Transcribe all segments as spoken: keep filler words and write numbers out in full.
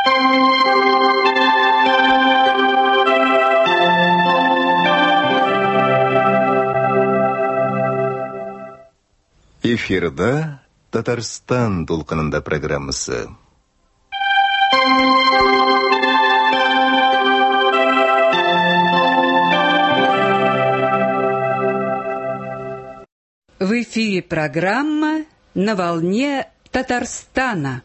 Эфирда Татарстан толқынында программасы. В эфире программа «На волне Татарстана».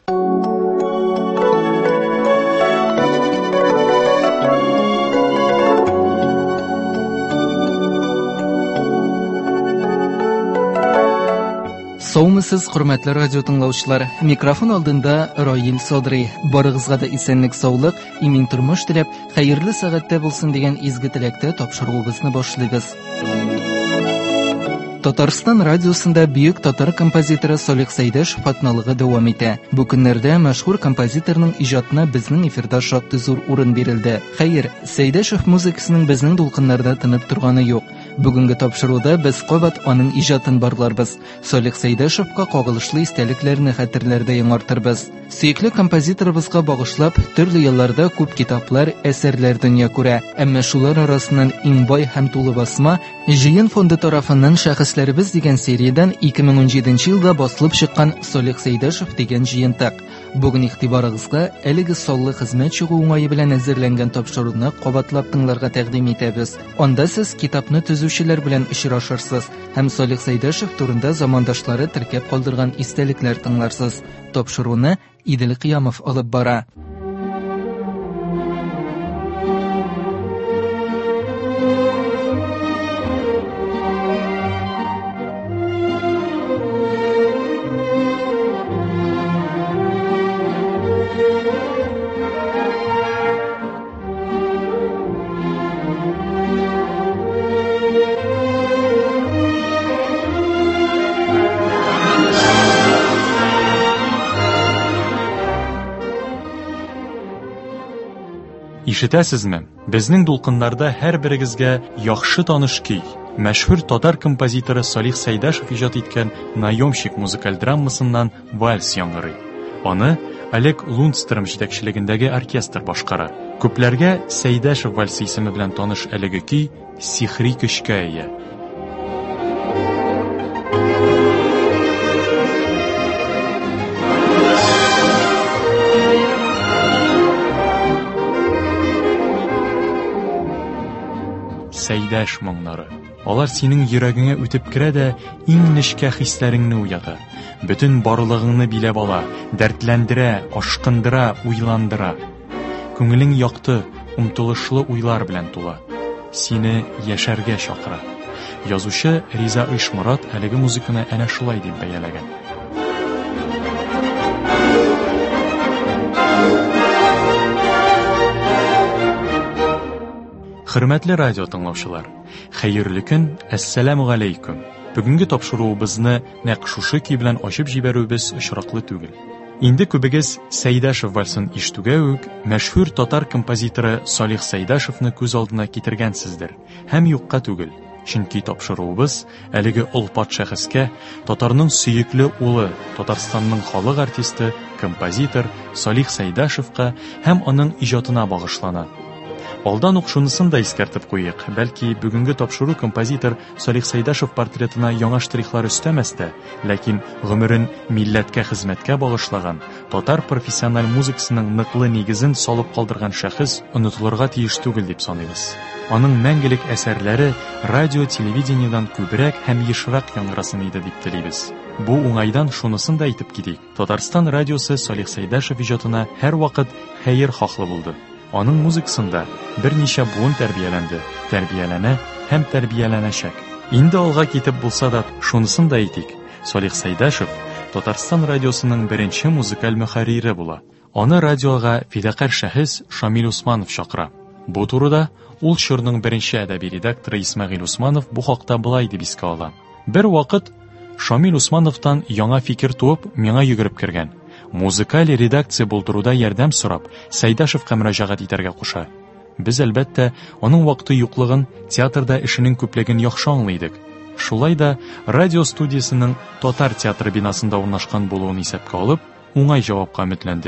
Саумысыз, құрметлі радио тыңлаушылар, микрофон алдында Раил Содри. Барығызға да исәнлек, саулық, имин тұрмыш тілеп, хайырлы сағатта болсын деген изгі тілекті тапшыруыбызны башлыйбыз. Татарстан радиосында бүйік татар композиторы Салих Сәйдәшев атналыгы дәвам итә. Бу көннәрдә мәшһүр композиторның иҗатына безнең эфирда шактый зур урын бирелде. Хәер, Сәйдәшев музыкасының безнең дулкыннарда тынып торганы юк. Бүгенге тапшыруда без кабат аның иҗатын барларбыз. Салих Сәйдәшевка кагылышлы истәлекләрне хәтерләрдә яңартырбыз. Сөекле композиторыбызга багышлап, төрле елларда күп китаплар, әсәрләр дөнья күрә. Әмма шулар арасыннан иң бай һәм тулы басма Җыен фонды тарафыннан «Шәхесләребез» дигән сериядән ике мең унҗиденче елда басылып чыккан Салих Сәйдәшев дигән җыентык. Бүген игътибарыгызга әлеге саллы хезмәт чыгу уңае белән әзерләнгән тапшыруны кабатлап тыңларга тәкъдим итәбез. Анда сез китапны төзүчеләр белән очрашырсыз һәм Салих Сәйдәшев турында замандашлары теркәп калдырган истәлекләр тыңларсыз. Тапшыруны Идел Кыямов алып бара. Ишетәсезме? Безнең дулкыннарда һәр берегезгә яхшы таныш көй, мәшһүр татар композиторы Салих Сәйдәшев иҗат иткән «Наемщик» музыкаль драмасыннан вальс яңгырый. Аны Олег Лундстром җитәкчелегендәге оркестр башкара. Күпләргә Сәйдәшев вальсы исеме белән таныш әлеге көй сихри көчкә ия. Сәйдәш моңнары. Алар синең йөрәгеңә үтеп керә дә иң нечкә хисләреңне уята. Бөтен барлыгыңны биләп ала, дәртләндерә, ашкындыра, уйландыра. Күңелең якты, умтылышлы уйлар белән тула. Сине яшәргә чакыра. Язучы Риза Ишмурат әлеге музыканы әнә шулай дип бәяләгән. Хөрмәтле радио тыңлаучылар, хәерле көн, әссәламу галейкум. Бүгенге тапшыруыбызны нәкъ шушы көй белән ачып җибәрүбез очраклы түгел. Инде күбегез Сәйдәшев вальсын ишетүгә үк мәшһүр татар композиторы Салих Сәйдәшевне күз алдына китергәнсездер. Һәм юкка түгел. Чөнки тапшыруыбыз әлеге олпат шәхескә, татарның сөекле улы, Татарстанның халык артисты, композитор Салих Сәйдәшевка һәм аның иҗатына багышлана. Алдан ук шунысын да искәртеп куйык. Бәлки бүгенге тапшыру композитор Салих Сәйдәшев портретына яңа штрихлар өстәмәстә, ләкин гомерен милләткә хезмәткә багышлаган, татар профессиональ музыкасының ныклы нигезен салып калдырган шәхес онытылырга тиеш түгел дип саныйбыз. Аның мәңгелек әсәрләре радио, телевидениедан күбрәк һәм ешрак яңгырасын иде дип телибез. Бу уңайдан шунысын да әйтеп китик. Татарстан радиосы Салих Сәйдәшев иҗатына һәр вакыт хәер хаклы булды. Аның музыкасында берничә буын тәрбияләнде, тәрбияләнә һәм тәрбияләнәчәк. Инде алга китеп булса да, шунысын да әйтик. Салих Сәйдәшев Татарстан радиосының беренче музыкаль мөхәррире була. Аны радиога фидакарь шәхес Шамил Усманов чакыра. Бу турыда ул чорның беренче әдәби редакторы Исмәгыйль Усманов бу хакта булай дип искә ала. Бер вакыт Шамил Усмановтан яңа фикер туып, миңа йөгереп кергән. Музыкаль редакция булдыруда ярдәм сорап, Сәйдәшевкә мөрәҗәгать итәргә куша. Без әлбәттә аның вакыты юклыгын, театрда эшенең күплеген яхшы аңлыйдык. Шулай да радио студиясының татар театры бинасында урнашкан булуын исәпкә алып, уңай җавапка өметләндек.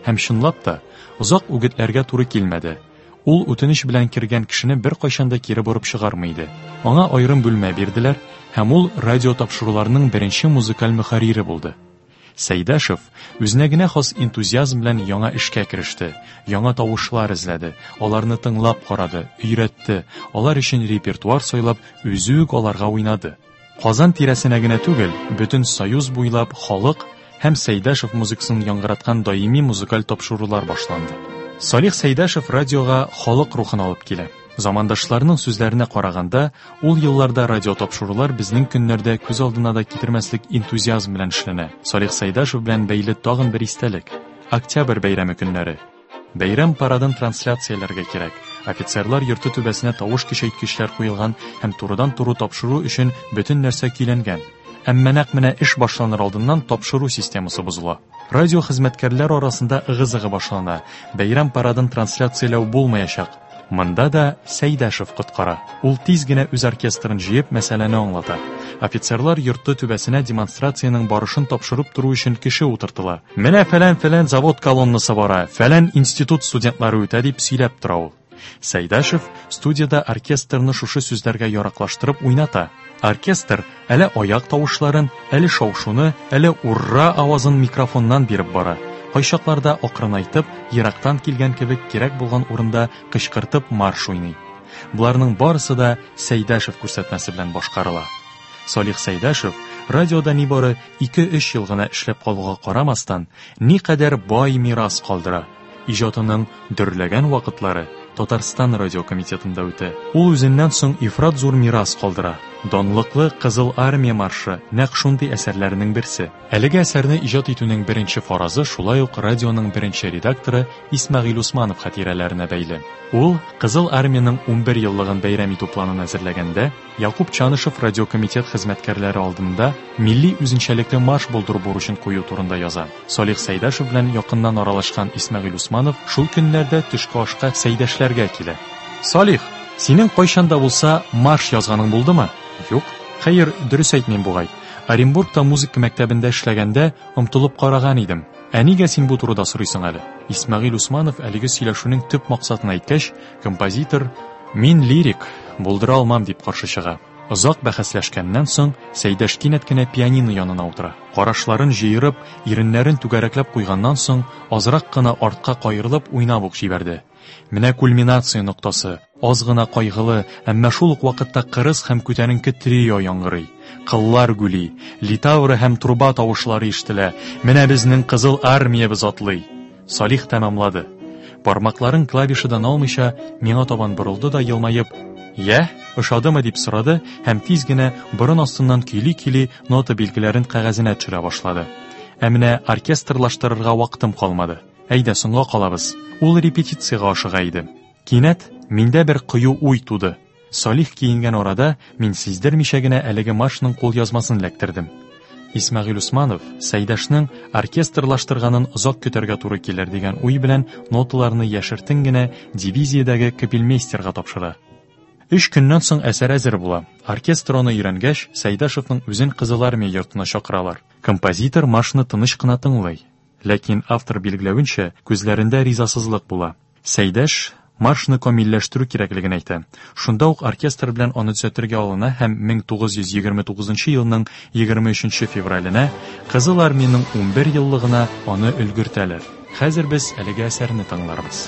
һәм чынлап та озак үгетләргә туры килмәде. Ул үтенеч белән кергән кешене бер кайчанда кире борып чыгармый иде. Аңа аерым бүлмә бирделәр һәм ул радио тапшыруларының беренче музыкаль мөхәррире булды. Сәйдәшев үзенә генә хас энтузиазм белән яңа эшкә кереште, яңа тавышлар эзләде, аларны тыңлап карады, өйрәтте, алар өчен репертуар сайлап, үзе үк аларга уйнады. Казан тирәсенә генә түгел, бөтен Союз буйлап халык һәм Сәйдәшев музыкасын яңгыраткан даими музыкаль тапшырулар башланды. Салих Сәйдәшев радиога халык рухын алып килә. Замандашларының сүзләренә караганда, ул елларда радио тапшырулар безнең көннәрдә күз алдына да китермәслек энтузиазм белән эшләнә. Салих Сәйдәшев белән бәйле тагын бер истәлек. Октябрь бәйрәме көннәре. Бәйрәм парадын трансляцияләргә кирәк. Офицерлар йорты түбәсенә тавыш көчәйткечләр куелган һәм турыдан-туры тапшыру өчен бөтен нәрсә көйләнгән. Әмма нәкъ менә эш башланыр алдыннан тапшыру системасы бозыла. Радио хезмәткәрләр арасында ыгы-зыгы башлана. Бәйрәм парадын трансляцияләү булмаячак. Монда да Сәйдәшев коткара. Ул тиз генә үз оркестрын җыеп мәсьәләне аңлата. Офицерлар йорты түбәсенә демонстрацияның барышын тапшырып туру өчен кеше утыртыла. Менә фәлән-фәлән завод колоннасы бара, фәлән институт студентлары үтә дип сөйләп тора ул. Сәйдәшев студияда оркестрны шушы сүзләргә яраклаштырып уйната. Оркестр әле аяк тавышларын, әле шау-шуны, әле урра авазын микрофоннан биреп бара. Кайчакларда акрынайтып, ерактан килгән кебек кирәк булган урында кычкыртып марш уйный. Буларның барысы да Сәйдәшев күрсәтмәсе белән башкарыла. Салих Сәйдәшев радиода нибары ике-өч ел гына эшләп калуга карамастан, никадәр бай мирас калдыра. Иҗатының дөрләгән вакытлары Татарстан радио комитетында үтә. Ул үзеннән соң ифрат зур мирас калдыра. Данлыклы Кызыл армия маршы нәкъ шундый әсәрләрнең берсе. Әлеге әсәрне иҗат итүнең беренче фаразы шулай ук радионың беренче редакторы Исмәгыйль Усманов хатирәләренә бәйле. Ул Кызыл армияның ун бер еллыгын бәйрәм итү планын әзерләгәндә, Якуб Чанышев радиокомитет хезмәткәрләре алдында милли үзенчәлекле марш булдыру бурычын кую турында яза. Салих Сәйдәшев белән якыннан аралашкан Исмәгыйль Усманов шул көннәрдә төшке ашка Сәйдәшләргә килә. Салих, синең кайчанда булса марш язганың булдымы? Юк, хәер, дөрес әйтмим бугай. Оренбургта музыка мәктәбендә эшләгәндә омтылып караган идем. Ә нигә син бу турыда сорыйсың әле? Исмәгыйль Усманов әлеге сөйләшүнең төп максатын әйткәч, композитор «Мин лирик, булдыра алмам» дип каршы чыга. Озак бәхәсләшкәннән соң Сәйдәш кинәт кенә пианино янына утыра. Карашларын җыерып, иреннәрен түгәрәкләп куйганнан соң, азрак кына артка кайрылып уйнап ук җибәрде. Менә кульминация ноктасы. Аз гына кайгылы, әмма шул ук вакытта кырыс һәм күтәренке трио яңгырый. Кыллар гүли, литавры һәм труба тавышлары ишетелә. Менә безнең Кызыл армиябыз атлый. Салих тәмамлады. Бармакларын клавишадан алмыйча, миңа табан борылды да елмаеп, «Я, ошадымы?» дип сорады һәм тиз генә борын астыннан көйли-көйли нота билгеләрен кәгазенә төшерә башлады. Ә менә оркестрлаштырырга вакытым калмады. Әйдә, соңга калабыз. Ул репетициягә ашыга иде. Кинәт миндә бер кыю уй туды. Салих киенгән арада мин сиздермичә генә әлеге маршның кулъязмасын ләктердем. Исмәгыйль Усманов Сәйдәшнең оркестрлаштырганын озак көтәргә туры килер дигән уй белән ноталарны яшертен генә дивизиядәге капельмейстерга тапшыра. Өч көннән соң әсәр әзер була. Оркестр аны өйрәнгәч, Сәйдәшевнең үзен Кызыл армия йортына чакыралар. Композитор маршны тыныч кына тыңлый. Ләкин автор билгеләвенчә, күзләрендә ризасызлык була. Сәйдәш маршны камилләштерү кирәклеген әйтә. Шунда ук оркестр белән аны төзәтергә алына һәм мең тугыз йөз егерме тугызынчы елның егерме өченче февраленә Кызыл армиянең ун бер еллыгына аны өлгертәләр. Хәзер без әлеге әсәрне тыңларбыз.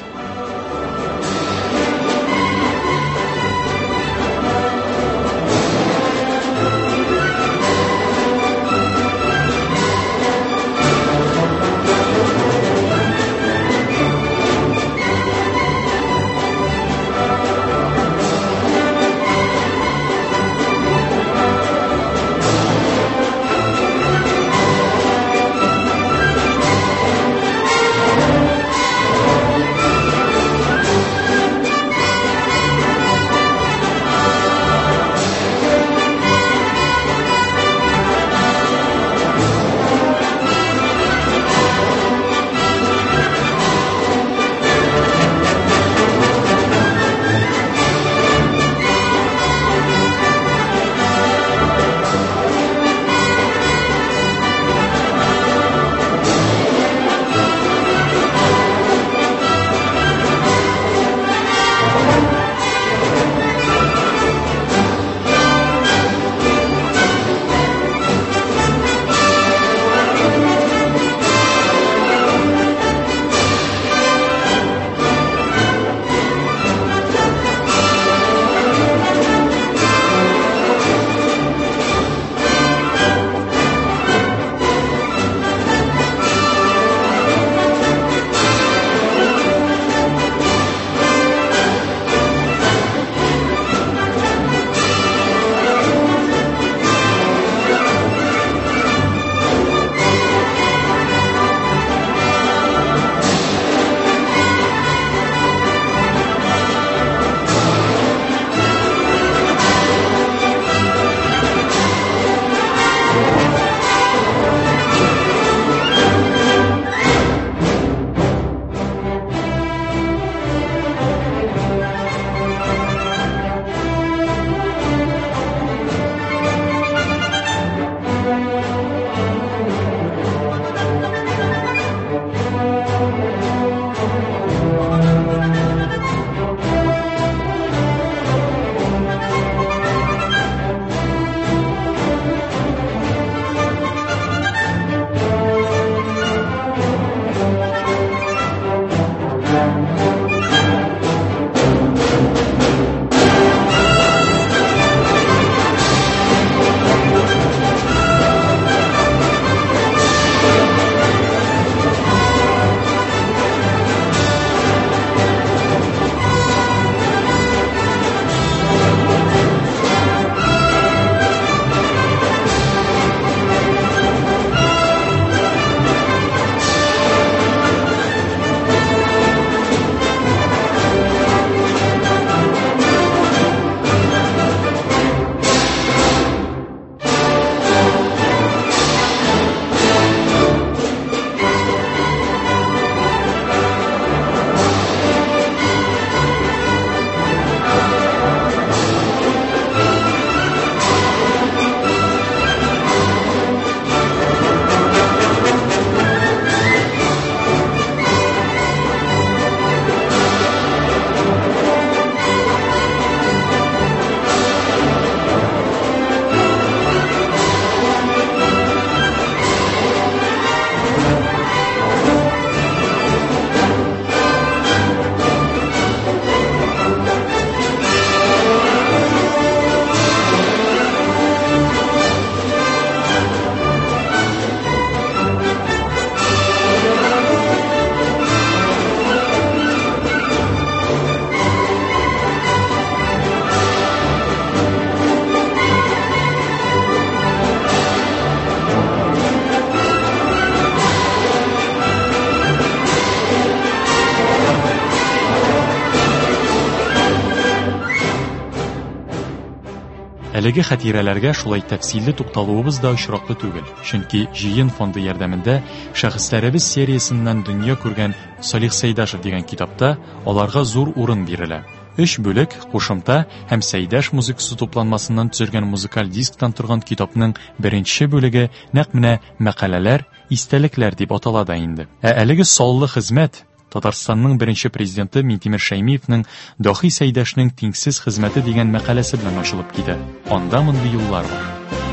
Әлеге хатирәләргә шулай тәфсилле тукталуыбыз да очраклы түгел, чөнки җыен фонды ярдәмендә шәхесләребез сериясеннән дөнья күргән Салих Сәйдәшев дигән китапта аларга зур урын бирелә. Өч бүлек, кушымта һәм Сәйдәш музыкасы тупланмасыннан төзелгән музыкаль дисктан торган китапның беренче бүлеге нәкъ менә мәкаләләр, истәлекләр дип атала да инде. Ә әлеге саллы хезмәт Татарстанның беренче президенты Минтимер Шәймиевның Дахи Сәйдәшнең тиңсез хезмәте дигән мәкаләсе белән ачылып китә. Анда мондый юллар бар.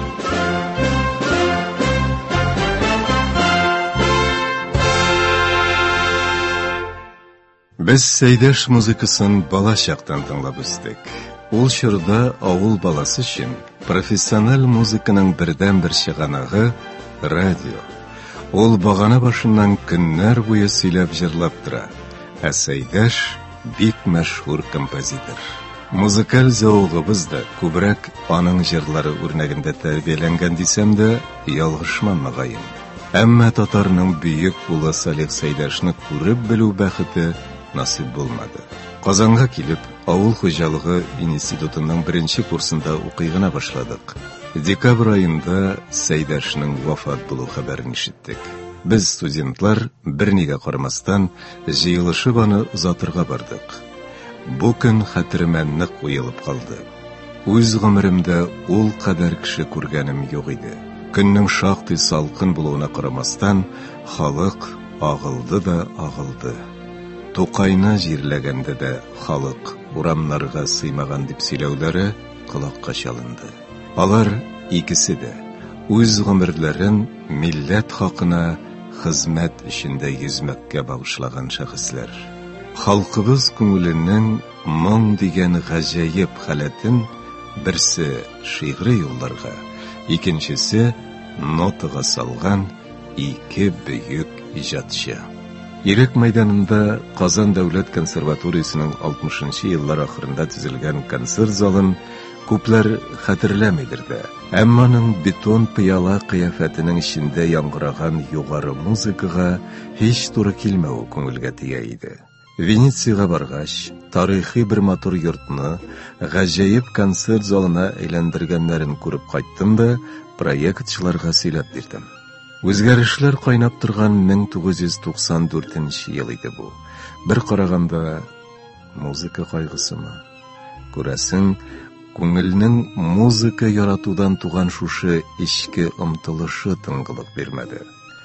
Без Сәйдәш музыкасын бала чактан тыңлап үстек. Ул чорда авыл баласы өчен профессиональ музыканың бердән-бер чыганагы радио. Ул багана башыннан көннәр буе сөйләп җырлап тора. Ә Сәйдәш бик мәшһүр композитор. Музыкаль зауыгыбыз да күбрәк аның җырлары үрнәгендә тәрбияләнгән дисәм дә, ялгышмам мөгаен. Әмма татарның бөек улы Салих Сәйдәшне күреп белү бәхете насыйп булмады. Казанга килеп, авыл хуҗалыгы институтының беренче курсында укый гына башладык. Декабрь айында Сәйдәшнең вафат булу хәбәрен ишеттек. Без студентлар бернигә карамастан җыелышып аны озатырга бардык. Бу көн хәтеремә нык уелып калды. Үз гомеремдә ул кадәр кеше күргәнем юк иде. Көннең шактый салкын булуына карамастан, халык агылды да агылды. Тукайны җирләгәндә дә халык урамнарга сыймаган дип сөйләүләре колакка чалынды. Алар икесе дә үз гомерләрен милләт хакына хезмәт эшендә йөзмәккә багышлаган шәхесләр. Халкыбыз күңеленең моң дигән гаҗәеп халәтен берсе шигъри юлларга, икенчесе нотага салган ике бөек иҗатчы. Ирек мәйданында Казан дәүләт консерваториясының алтмышынчы еллар ахырында төзелгән концерт залын күпләр хәтерләмидер дә. Әмма аның бетон пыяла кыяфәтенең эчендә яңгыраган югары музыкага һич туры килмәү күңелгә тия иде. Венециягә баргач, тарихи бер матур йортны гаҗәеп концерт залына әйләндергәннәрен күреп кайттым да проектчыларга сөйләп бирдем. Үзгәрешләр кайнап торган мең тугыз йөз туксан дүртенче ел иде бу. Бер караганда музыка кайгысымы? Күрәсең, күңелнең музыка яратудан туган шушы ичке омтылышы тынгылык бирмәде.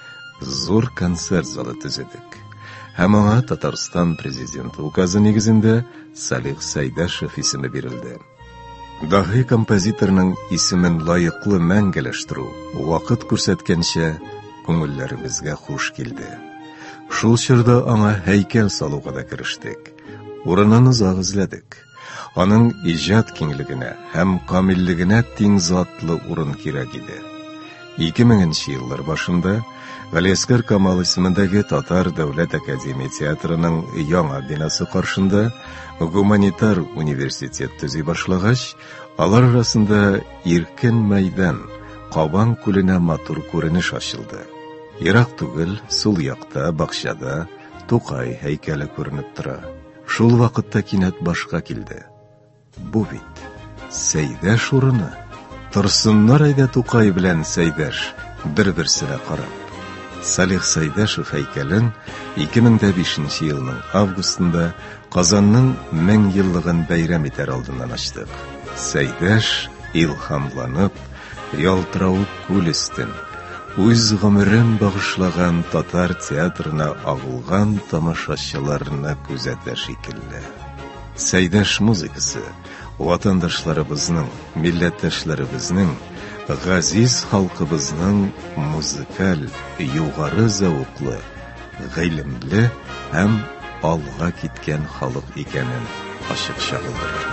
Зур концерт залы төзедек. Һәм аңа Татарстан президенты указы нигезендә Салих Сәйдәшев исеме бирелде. Дахи композиторның исемен лайыклы мәңгеләштерү вакыт күрсәткәнчә күңелләребезгә хуш килде. Шул чорда аңа һәйкәл салуга да керештек. Урынын озак эзләдек. Аның иҗат киңлегенә һәм камиллегенә тиң затлы урын кирәк иде. ике меңенче еллар башында Галиәскәр Камал исемендәге Татар дәүләт академия театрының яңа бинасы каршында гуманитар университет төзи башлагач, алар арасында иркен мәйдан, Кабан күленә матур күренеш ачылды. Ерак түгел, сул якта, бакчада Тукай һәйкәле күренеп тора. Шул вакытта кинәт башка килде. Бу бит Сәйдәш урыны. Торсыннар әйдә Тукай белән Сәйдәш бер-берсенә карап. Салих Сәйдәшев һәйкәлен ике мең бишенче елның августында Казанның мең еллыгын бәйрәм итәр алдыннан ачтык. Сәйдәш илһамланып, ялтыравык күл өстен, үз гомерен багышлаган татар театрына агылган тамашачыларына күзәтә шикелле. Сәйдәш музыкасы ватандашларыбызның, милләттәшләребезнең, газиз халкыбызның музыкаль, югары зәвыклы, гыйлемле һәм алга киткән халык икәнен ачык чагылдыра.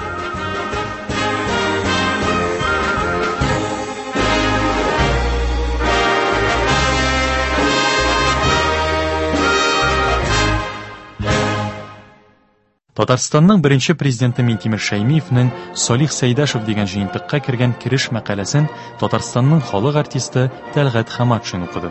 Татарстанның беренче президенты Минтимер Шәймиевның Салих Сәйдәшев дигән җыентыкка кергән кереш мәкаләсен Татарстанның халык артисты Тәлгать Хаматшин укыды.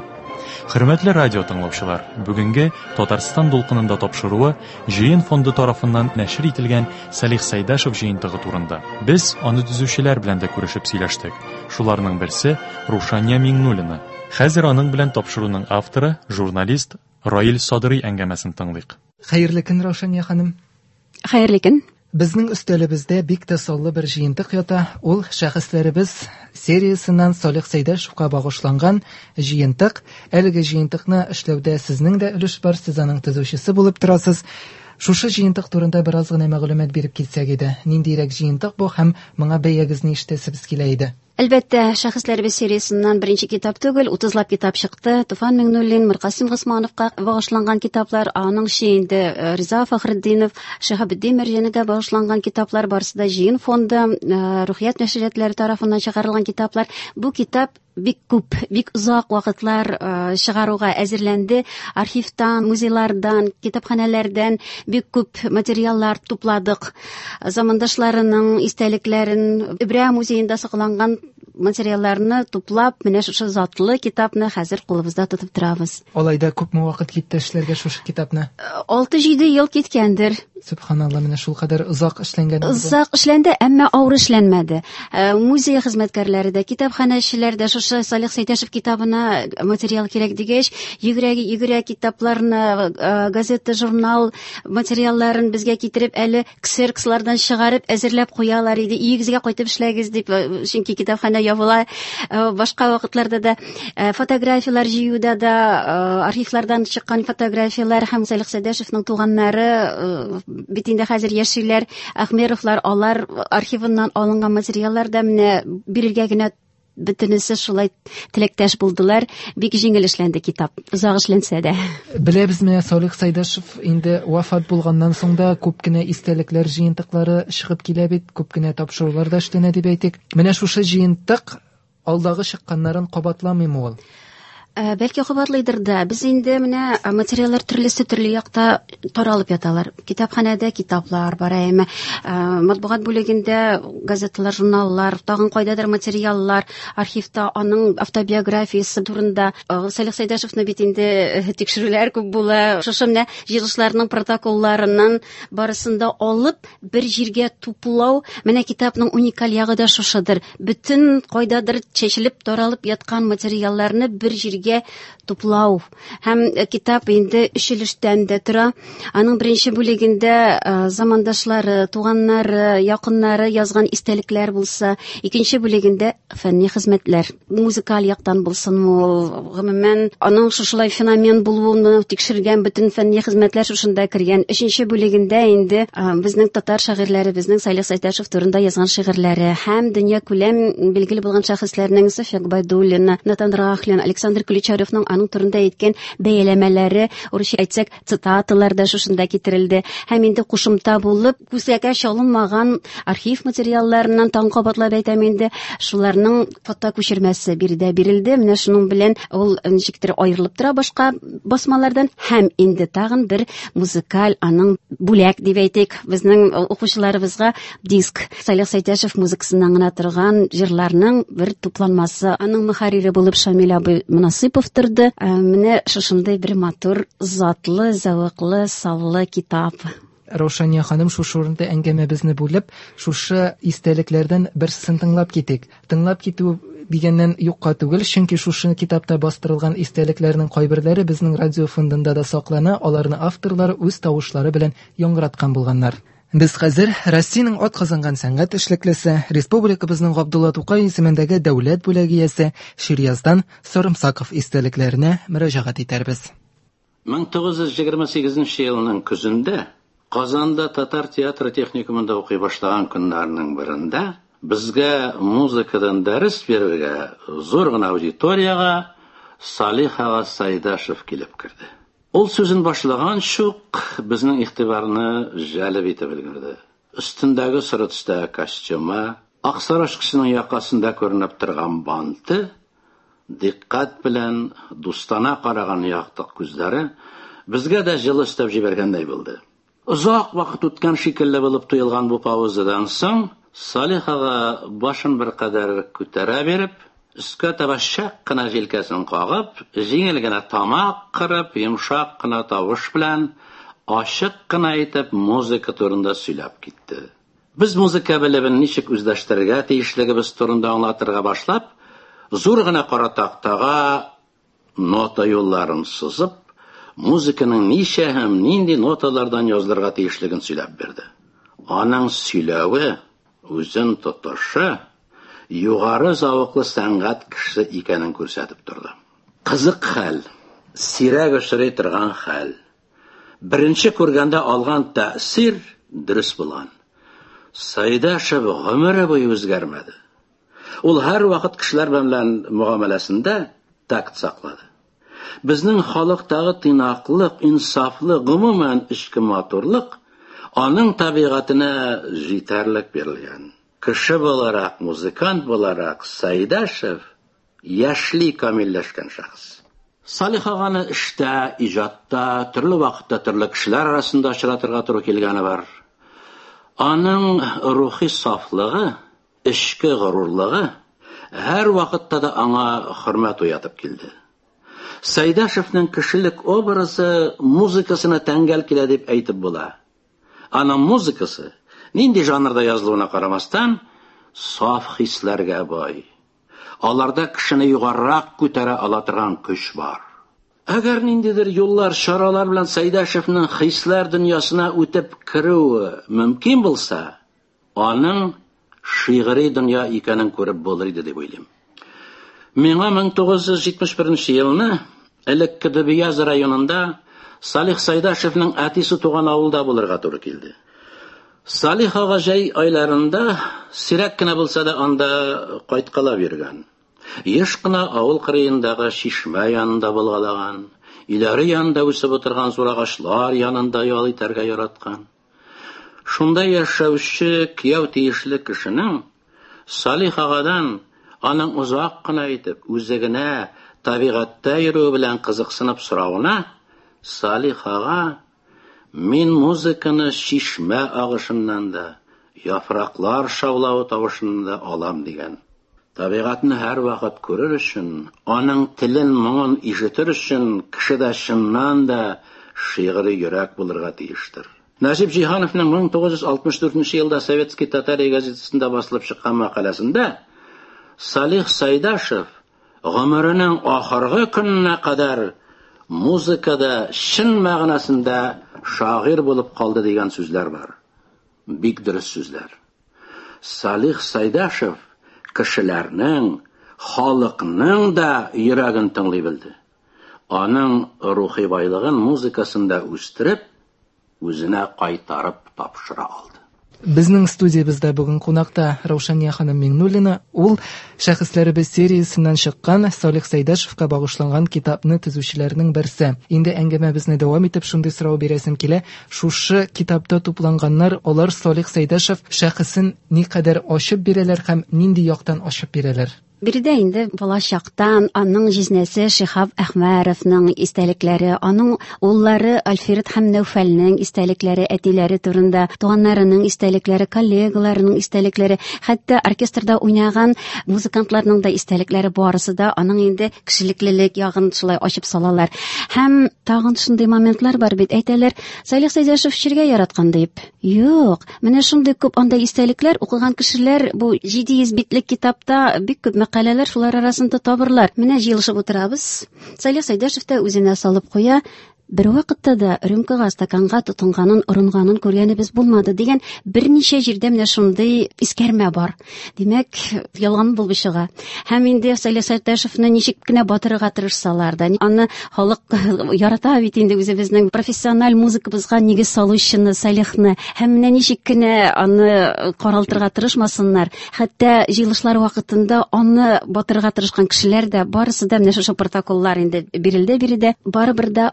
Хөрмәтле радио тыңлаучылар, бүгенге Татарстан дулкынында тапшыруы җыен фонды тарафыннан нәшер ителгән Салих Сәйдәшев җыентыгы турында. Без аны төзүчеләр белән дә күрешеп сөйләштек. Шуларның берсе Рушания Миңнуллина. Хәзер аның белән тапшыруның авторы, журналист Раил Садырый әңгәмәсен тыңлыйк. Хәерле көн, Рушания ханым. Хәерле көн. Безнең өстәлебездә бик тәсаллы бер җыентык ята. Ул шәхесләребез сериясеннән Салих Сәйдәшевкә багышланган җыентык. Әлеге җыентыкны эшләүдә сезнең дә өлеш бар, сез аның төзүчесе булып торасыз. Шушы җыентык турында бераз гына мәгълүмат биреп китсәк иде. Ниндирәк җыентык бу һәм моңа бәягезне ишетәсебез килә иде? Әлбәттә, шәхесләребез сериясеннән беренче китап түгел, утызлап китап чыкты. Туфан Миңнуллин, Миркасим Госмановка багышланган китаплар, аның шиенде Риза Фахретдинов, Шәһабетдин Мәрҗәнигә багышланган китаплар, барысы да җыен фонды, Рухият нәшриятләре тарафыннан чыгарылган китаплар. Бу китап бик күп, бик озак вакытлар чыгаруга әзерләнде. Архивтан, музейлардан, китапханәләрдән бик күп материаллар тупладык. Замандашларының истәлекләрен, Ибраһим музеенда сакланган материалларны туплап, менә шушы затлы китапны хәзер кулыбызда тотып торабыз. Алайда күпме вакыт китте эшләргә шушы китапны? алты-җиде ел киткәндер. Субханалла, менә шул кадәр озак эшләнгән. Озак эшләнде, әмма авыр эшләнмәде. Музей хезмәткәрләре дә, китапханәчеләр дә шушы Салих Сәйдәшев китабына материал кирәк дигәч, йөгерә-йөгерә китапларны, газета, журнал материалларын безгә китереп, әле ксеркслардан чыгарып әзерләп куялар иде. Өегезгә кайтып эшләгез дип, чөнки китапханә ябыла. Башка вакытларда да фотографиялар җыюда да, архивлардан чыккан фотографиялар һәм Салих Сәйдәшевнең туганнары бит инде хәзер яшиләр, Әхмәровлар, алар архивыннан алынган материаллар да менә бирергә генә бөтенесе шулай теләктәш булдылар. Бик җиңел эшләнде китап, озак эшләнсә дә. Беләбез, менә Салих Сәйдәшев инде вафат булганнан соң да күп кенә истәлекләр җыентыклары чыгып килә бит, күп кенә тапшырулар да эшләнә дип әйтик. Менә шушы җыентык алдагы чыкканнарын кабатламыймы ул? Бәлки кабатлыйдыр да. Без инде менә материаллар төрлесе төрле якта таралып яталар. Китапханәдә китаплар бар, әмма матбугат бүлегендә газеталар, журналлар, тагын кайдадыр материаллар, архивта аның автобиографиясе турында. Салих Сәйдәшевне бит инде тикшерүләр күп була. Шушы менә җыелышларның протоколларыннан барысында алып бер җиргә туплау, менә китапның уникаль ягы да шушыдыр. Бүтән кайдадыр чәчелеп таралып яткан материалларны бер җиргә туплау. Һәм китап инде өч өлештән дә тора. Аның беренче бүлегендә замандашлары, туганнары, якыннары язган истәлекләр булса, икенче бүлегендә фәнни хезмәтләр. Музыкаль яктан булсынмы, гомумән аның шушылай феномен булуын тикшергән бөтен фәнни хезмәтләр шушында кергән. Өченче бүлегендә инде безнең татар шагыйрьләре, безнең Салих Сәйдәшев турында язган шигырьләре һәм дөнья күләм билгеле булган шәхесләрнең София Гбайдуллина, Натан Рахлин, Александр Ключаревның аның турында әйткән бәяләмәләре, урысча әйтсәк, цитаталар да шушында китерелде. Һәм инде кушымта булып, күзгә чалынмаган архив материалларыннан таң кабатлап әйтәм инде, шуларның фото күчермәсе биредә бирелде. Менә шуның белән ул ничектер аерылып тора башка басмалардан. Һәм инде тагын бер музыкаль аның бүләк дип әйтик, безнең укучыларыбызга диск. Салих Сәйдәшев музыкасыннан гына торган җырларның бер тупланмасы. Аның мөхәррире булып Шамил абый Насыйпов торды. Менә шушындай бер матур, затлы, зәвыклы, саулы китап. Рушания ханым, шушы урында әңгәмәбезне бүлеп, шушы истәлекләрдән берсен тыңлап китик. Тыңлап китү дигәннән юкка түгел, чөнки шушы китапта бастырылган истәлекләрнең кайберләре безнең радио фондында да саклана, аларны авторлары үз тавышлары белән яңгыраткан булганнар. Без хәзер Россиянең атказанган сәнгать эшлеклесе, республикабызның Габдулла Тукай исемендәге дәүләт бүләгиясе Ширияздан Сарымсаков истәлекләренә мөрәҗәгать итәрбез. мең тугыз йөз егерме сигезенче елның көзендә Казанда татар театры техникумында укый башлаган көннәрнең берендә безгә музыкадан дәрес бирергә зур гына аудиторияга Салих Сәйдәшев килеп керде. Ул сүзен башлаган шук безнең игътибарны җәлеп итеп өлгерде. Өстендәге соры төстәге костюмы, ак сарыш кешенең якасында күренеп торган банты, диккать белән дустана караган яктык күзләре безгә дә җылы өстәп җибәргәндәй булды. Озак вакыт үткән шикелле булып тоелган бу паузадан соң Салих ага башын бер кадәр күтәрә биреп, Өскә таба шәк кына җилкәсен кагып, җиңел генә тамак кырып, йомшак кына тавыш белән, ачык кына итеп музыка турында сөйләп китте. Без музыка белебен ничек үзләштерергә тиешлегебез турында аңлатырга башлап, зур гына кара тактага нота юлларын сызып, музыканың ничә һәм нинди ноталардан язылырга тиешлеген сөйләп бирде. Аның сөйләве, үзен тотышы, югары зауыклы сәнгать кешесе икәнен күрсәтеп торды. Кызык хәл, сирәк очрый торган хәл. Беренче күргәндә алган тәэсир дөрес булган. Сәйдәшев гомере буе үзгәрмәде. Ул һәр вакыт кешеләр белән муамәләсендә такт саклады. Безнең халыктагы тыйнаклык, инсафлык, гомумән ичке матурлык аның табигатына җитәрлек бирелгән. Кеше буларак, музыкант буларак Сәйдәшев яшьли камилләшкән шәхес. Салих аганы эштә, иҗатта, төрле вакытта төрле кешеләр арасында очратырга туры килгәне бар. Аның рухи сафлыгы, эчке горурлыгы һәр вакытта да аңа хөрмәт уятып килде. Сәйдәшевнең кешелек образы музыкасына тәңгәл килә дип әйтеп була. Аның музыкасы нинди жанрда язылуына карамастан саф хисләргә бай. Аларда кешене югарырак күтәрә ала торган көч бар. Әгәр ниндидер юллар, чаралар белән Сәйдәшевнең хисләр дөньясына үтеп керүе мөмкин булса, аның шигъри дөнья икәнен күреп булыр иде дип уйлыйм. Миңа мең тугыз йөз җитмеш беренче елны элекке Дебияз районында Салих Сәйдәшевнең әтисе туган авылда булырга туры килде. Салих ага җәй айларында сирәк кенә булса да анда кайткалап йөргән. Еш кына авыл кырыендагы чишмә янында булгалаган, иләре янында үсеп утырган зур агачлар янында ял итәргә яраткан. Шунда яшәүче кияү тиешле кешенең Салих агадан аның узак кына итеп үзе генә табигатьтә йөрү белән кызыксынып соравына, Салих ага: "Мин музыканы чишмә агышыннан да, яфраклар шаулавы тавышыннан да алам" дигән. Табигатны һәр вакыт күрер өчен, аның телен, моңын ишетер өчен кешедә чыннан да шигъри йөрәк булырга тиештер. Нәҗип Җиһановның мең тугыз йөз алтмыш дүртенче елда Советский Татария газетасында басылып чыккан мәкаләсендә Салих Сәйдәшев гомеренең ахыргы көненә кадәр музыкада чын мәгънәсендә шагыйрь булып калды дигән сүзләр бар. Бик дөрес сүзләр. Салих Сәйдәшев кешеләрнең, халыкның да йөрәген тыңлый белде. Аның рухи байлыгын музыкасында үстереп, үзенә кайтарып тапшыра алды. Безнең студиябызда бүген кунакта Раушания ханым Миңнуллина, ул шәхесләребез сериясеннән чыккан Салих Сәйдәшевкә багышланган китапны төзүчеләрнең берсе. Инде әңгәмәбезне дәвам итеп шундый сорау бирәсем килә. Шушы китапта тупланганнар, алар Салих Сәйдәшев шәхесен никадәр ачып бирәләр һәм нинди яктан ачып бирәләр? Биредә инде балачактан аның җизнәсе Шихаб Әхмәровның истәлекләре, аның уллары Альфирд һәм Нәүфәлнең истәлекләре, әтиләре турында, туганнарының истәлекләре, коллегаларының истәлекләре, хәтта оркестрда уйнаган музыкантларның да истәлекләре барысы да аның инде кешелеклелек ягын шулай ачып салалар. Һәм тагын шундый моментлар бар бит, әйтәләр, Салих Сәйдәшев чиргә яраткан дип. Юк, менә шундый күп анда истәлекләр укыган кешеләр бу җиде йөз битлек китапта бик күп мәкаләләр шулар арасында табырлар. Менә җыелышып утырабыз. Салих Сәйдәшев тә үзенә салып куя. Бер вакытта да рюмкага, стаканга тотынганын, урынганын күргәнебез булмады дигән берничә җирдә менә шундый искәрмә бар. Димәк, ялган булып чыга. Һәм инде Салих Сәйдәшевне ничек кенә батырырга тырышсалар да, аны халык ярата бит инде үзебезнең профессиональ музыкабызга нигез салучыны Салихны, һәм менә ничек кенә аны каралтырга тырышмасыннар. Хәтта җыелышлар вакытында аны батырырга тырышкан кешеләр дә барысы да менә шушы протоколлар инде бирелде биредә. Барыбер дә халык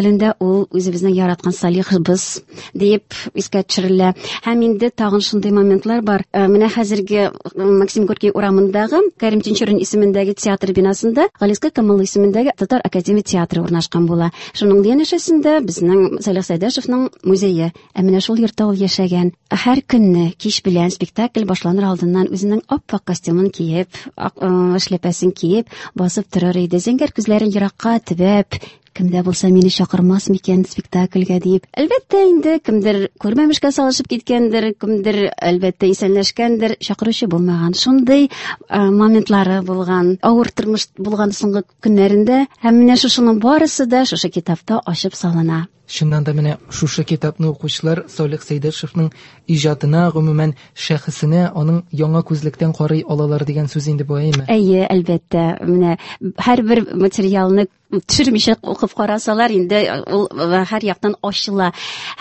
телендә ул үзебезнең яраткан Салихыбыз дип искә төшерелә. Һәм инде тагын шундый моментлар бар. Менә хәзерге Максим Горький урамындагы Кәрим Тинчурин исемендәге театр бинасында Галискар Камал исемендәге Татар академия театры урнашкан була. Шуның янәшәсендә безнең Салих Сәйдәшевнең музее. Ә менә шул йортта ул яшәгән. Һәр көнне кич белән спектакль башланыр алдыннан үзенең ап-ак костюмын киеп, эшләпәсен киеп, басып торыр иде. Зәңгәр күзләрен еракка төбәп, кемдә булса мине чакырмас микән спектакльгә дип. Әлбәттә инде кемдер күрмәмешкә салышып киткәндер, кемдер әлбәттә исәнләшкәндер, чакыручы булмаган. Шундый моментлары булган, авыр тормыш булган соңгы көннәрендә, һәм менә шушының барысы да шушы китапта ачып салына. Шуннан да менә шушы китапны укучылар Салих Сәйдәшевнең иҗатына, гомумән шәхесенә, аның яңа күзлектән карый алалар дигән сүз инде бу әйме? Әйе, әлбәттә. Менә һәрбер материалны төшермичә укып карасалар, инде ул һәр яктан ачыла.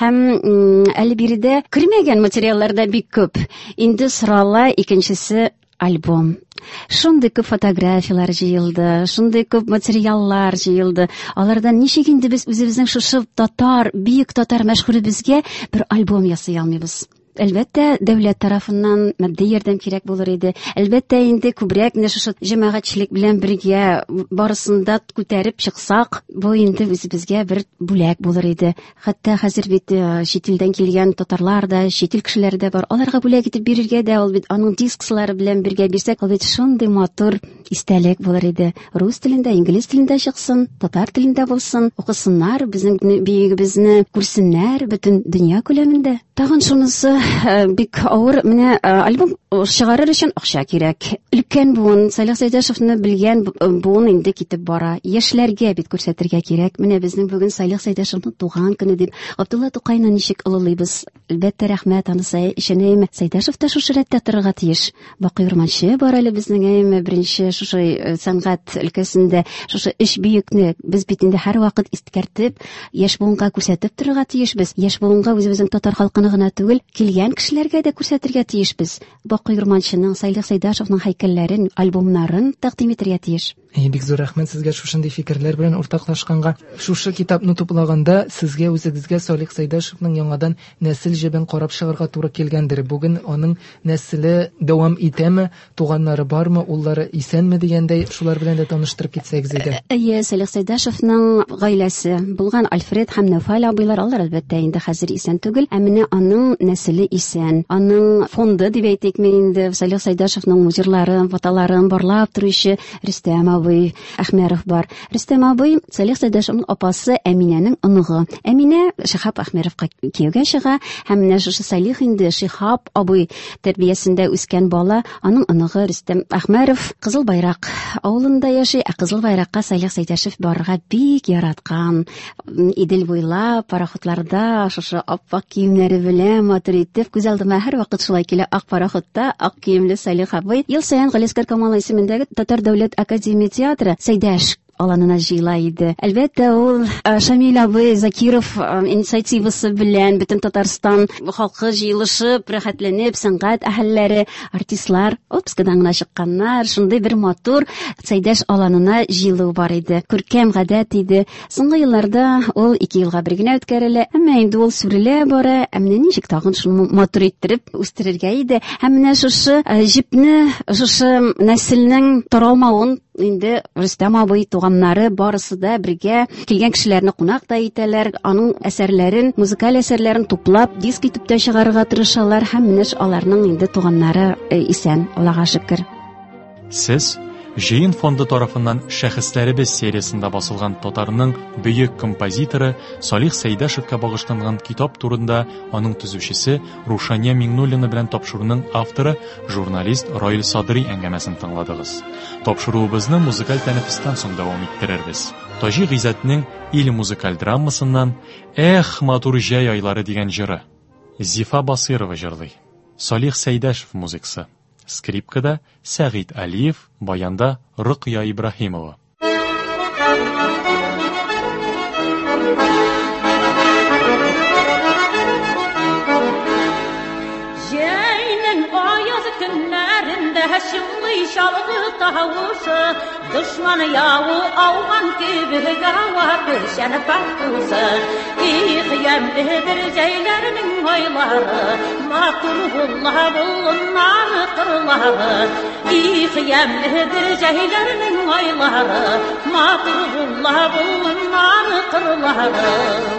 Һәм әле биредә кермәгән материалларда бик күп. Инде сырала икенчесе альбом. Шундый күп фотографиялар җыелды, шундый күп материаллар җыелды. Алардан ничек инде без үзебезнең шушы татар, бик татар мәшһүребезгә бер альбом ясый алмыйбыз? Әлбәттә, дәүләт тарафыннан матди ярдәм кирәк булыр иде. Әлбәттә, инде күбрәк менә шушы җәмәгатьчелек белән бергә барысында күтәреп чыксак, бу инде үзебезгә бер бүләк булыр иде. Хәтта хәзер бит чит илдән килгән татарлар да, чит ил кешеләре дә бар. Аларга бүләк итеп бирергә дә, ул бит аның дискслары белән бергә бирсәк, ул бит шундый матур истәлек булыр иде. Рус телендә, инглиз телендә чыксын, татар телендә булсын, укысыннар, безнең биегебезне күрсеннәр бөтен дөнья күләмендә. Тагын шунысы бик авыр, менә альбом чыгарыр өчен акча кирәк. Өлкән буын, Салих Сәйдәшевне белгән буын инде китеп бара. Яшьләргә бит күрсәтергә кирәк. Менә безнең бүген Салих Сәйдәшевнең туган көне дип, Абдулла Тукайны ничек олылыйбыз. Әлбәттә, рәхмәт анысы. Ишенәме, Сәйдәшев та шушы рәттә торырга тиеш. Бакый Урманчы бар әле безнең әйме беренче шушы сәнгать өлкәсендә, шушы эш бөекне без бит инде һәр вакыт искәртеп, яшь буынга күрсәтеп торырга тиешбез. Яшь буынга үзебезнең татар халкына гына түгел, килгән кешеләргә дә күрсәтергә тиешбез. Бакый Урманчының, Салих Сәйдәшевнең һәйкәлләрен, альбомнарын тәкъдим итәргә тиеш. Бик зур рәхмәт сезгә шушындый фикерләр белән уртаклашканга. Шушы китапны туплаганда сезгә үзегезгә Салих Сәйдәшевнең яңадан нәсел җебен карап чыгарга туры килгәндер. Бүген аның нәселе дәвам итәме, туганнары бармы, уллары исәнме дигәндәй, шулар белән дә таныштырып китсәгез иде. Әйе, Салих Сәйдәшевнең гаиләсе булган Альфред һәм Нәфал абыйлар, алар әлбәттә инде хәзер исән түгел, ә менә аның нәселе исән. Аның фонды дип әйтикме инде, Салих Сәйдәшевнең муҗирларын, фотоларын барлап торучы Рөстәм абый Әхмәров бар. Рөстәм абый Салих Сәйдәшевнең апасы Әминәнең оныгы. Әминә Шихап Әхмәровка кияүгә чыга, һәм менә шушы Салих инде Шихап абый тәрбиясендә үскән бала, аның оныгы Рөстәм Әхмәров Кызыл Байрак авылында яши. Ә Кызыл Байракка Салих Сәйдәшев барырга бик яраткан. Идел буйлап, пароходларда шушы ап-ак киемнәре белән матур итеп, күз алдыма һәр вакыт шулай килә ак пароходта, ак киемле Салих абый. Ел саен Галискар Камал исемендәге Татар дәүләт академия театры Сәйдәш аланына җыела иде. Әлбәттә, ул Шамил абый Закиров инициативасы белән бөтен Татарстан халкы җыелышып, рәхәтләнеп, сәнгать әһелләре, артистлар, отпускадан гына чыкканнар, шундый бер матур Сәйдәш аланына җыелу бар иде. Күркәм гадәт иде. Соңгы елларда ул ике елга бер генә үткәрелә, әмма инде ул сүрелә бара. Ә менә ничек тагын шуны матур иттереп үстерергә иде. Һәм менә шушы җипне, шушы нәселнең таралмавын инде Рөстәм абый туганнары барысы да бергә килгән кешеләрне кунак та итәләр, аның әсәрләрен, музыкаль әсәрләрен туплап, диск итеп тә чыгарырга тырышалар, һәм менә аларның инде туганнары исән, Аллага шөкер. Сез Җыен фонды тарафыннан шәхесләребез сериясендә басылган татарның бөек композиторы Салих Сәйдәшевкә багышланган китап турында аның төзүчесе Рушания Миңнуллина белән тапшыруның авторы журналист Раил Садри әңгәмәсен тыңладыгыз. Тапшыруыбызны музыкаль тәнәфестән соң дәвам иттерербез. Таҗи Гыйззәтнең ил музыкаль драмасыннан «Эх, матур җәй айлары» дигән җыры. Зифа Басирова җырлый. Салих Сәйдәшев музыкасы. Скрипкада Сәгыйд Алиев, баянда Рөкия Ибраһимова. Җәйнең аяз көннәрендә şımlı şalgı tavuşı düşmanı yavu avman gibi gavakı şenefat kuzı İğyemlidir ceylerinin oyları maturullah bulunlar kırları İğyemlidir ceylerinin oyları maturullah bulunlar kırları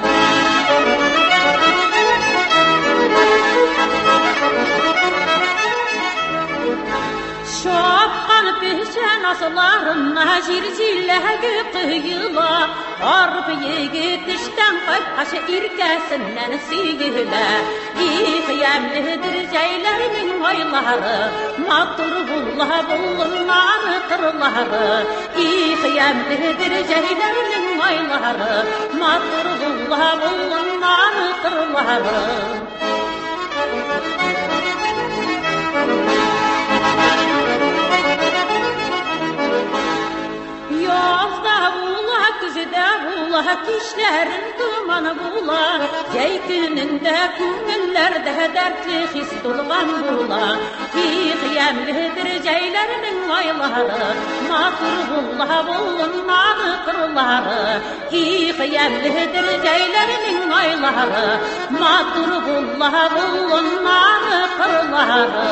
Şapkan pişen aslarına jirjillegi kıyıla Arp yigit işten kaçtaşı irkesinden siyile İğyemlidir ceylerinin oyları Maturullah bulunlar kırları İğyemlidir ceylerinin oyları Maturullah bulunlar kırları Yazda bula, kızda bula, kişlerin dumanı bula Yey gününde, günlerde dertli his dolgan bula İğyemlidir ceylerinin ayları Maturullah bulunlar kırları İğyemlidir ceylerinin ayları Maturullah bulunlar kırları